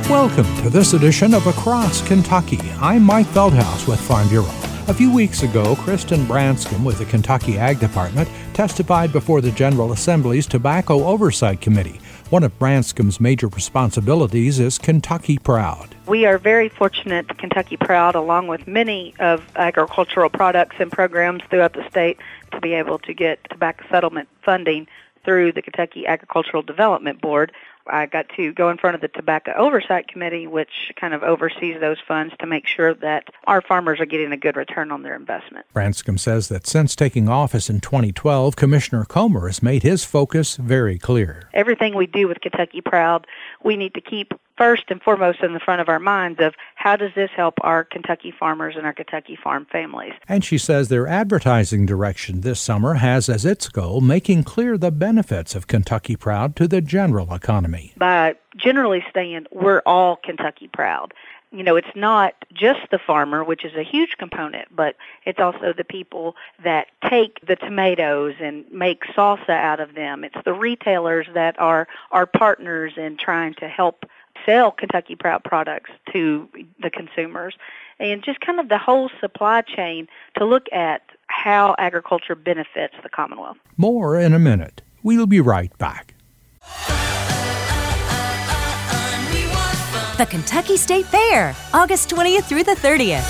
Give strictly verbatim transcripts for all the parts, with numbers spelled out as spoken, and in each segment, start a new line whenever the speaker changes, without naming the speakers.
Welcome to this edition of Across Kentucky. I'm Mike Feldhaus with Farm Bureau. A few weeks ago, Kristen Branscombe with the Kentucky Ag Department testified before the General Assembly's Tobacco Oversight Committee. One of Branscombe's major responsibilities is Kentucky Proud.
We are very fortunate at Kentucky Proud, along with many of agricultural products and programs throughout the state, to be able to get tobacco settlement funding through the Kentucky Agricultural Development Board. I got to go in front of the Tobacco Oversight Committee, which kind of oversees those funds to make sure that our farmers are getting a good return on their investment.
Branscombe says that since taking office in twenty twelve, Commissioner Comer has made his focus very clear.
Everything we do with Kentucky Proud, we need to keep first and foremost in the front of our minds of how does this help our Kentucky farmers and our Kentucky farm families.
And she says their advertising direction this summer has as its goal making clear the benefits of Kentucky Proud to the general economy.
By generally saying we're all Kentucky Proud. You know, it's not just the farmer, which is a huge component, but it's also the people that take the tomatoes and make salsa out of them. It's the retailers that are our partners in trying to help sell Kentucky Proud products to the consumers, and just kind of the whole supply chain to look at how agriculture benefits the Commonwealth.
More in a minute. We'll be right back.
The Kentucky State Fair, August twentieth through the thirtieth.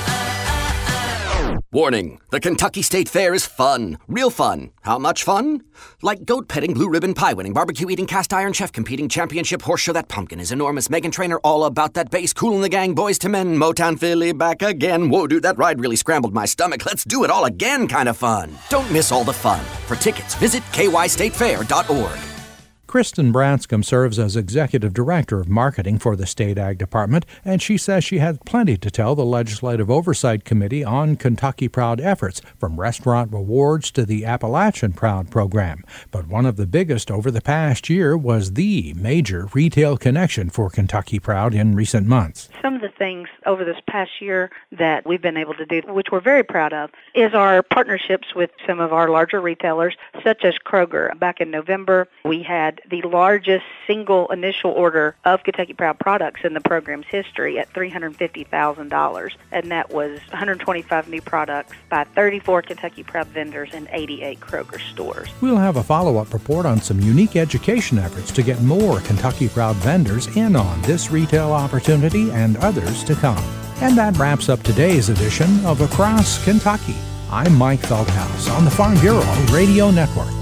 Warning, the Kentucky State Fair is fun. Real fun. How much fun? Like goat petting, blue ribbon pie winning, barbecue eating, cast iron chef competing, championship horse show. That pumpkin is enormous. Meghan Trainor all about that bass. Cool in the gang, boys to men. Motown Philly back again. Whoa, dude, that ride really scrambled my stomach. Let's do it all again kind of fun. Don't miss all the fun. For tickets, visit k y state fair dot org.
Kristen Branscombe serves as Executive Director of Marketing for the State Ag Department, and she says she had plenty to tell the Legislative Oversight Committee on Kentucky Proud efforts, from restaurant rewards to the Appalachian Proud program. But one of the biggest over the past year was the major retail connection for Kentucky Proud in recent months.
Some of the things over this past year that we've been able to do, which we're very proud of, is our partnerships with some of our larger retailers, such as Kroger. Back in November, we had the largest single initial order of Kentucky Proud products in the program's history at three hundred fifty thousand dollars, and that was one hundred twenty-five new products by thirty-four Kentucky Proud vendors in eighty-eight Kroger stores.
We'll have a follow-up report on some unique education efforts to get more Kentucky Proud vendors in on this retail opportunity and others to come. And that wraps up today's edition of Across Kentucky. I'm Mike Feldhaus on the Farm Bureau Radio Network.